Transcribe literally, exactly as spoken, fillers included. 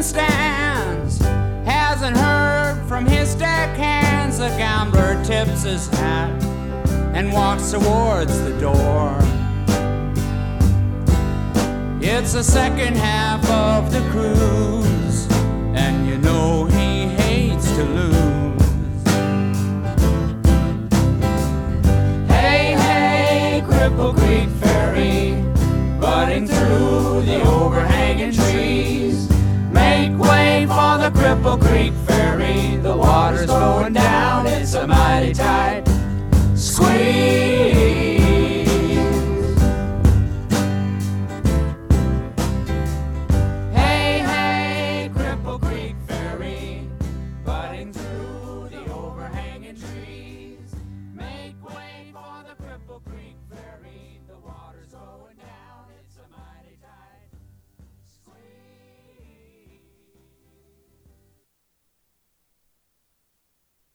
stands, hasn't heard from his deckhands. The gambler tips his hat and walks towards the door. It's the second half of the cruise, and you know he hates to lose. Hey, hey, Cripple Creek Ferry, butting through the old